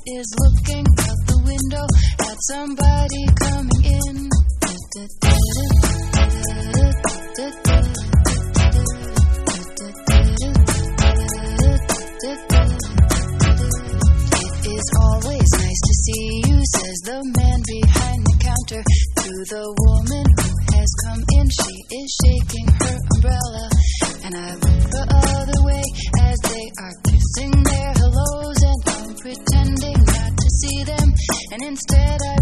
is looking out the window at somebody coming in. It is always nice to see you, says the man behind the counter to the woman who has come in. She is shaking her umbrella, and I look the other way as they are kissing their hellos, and I'm pretending not to see them, and instead I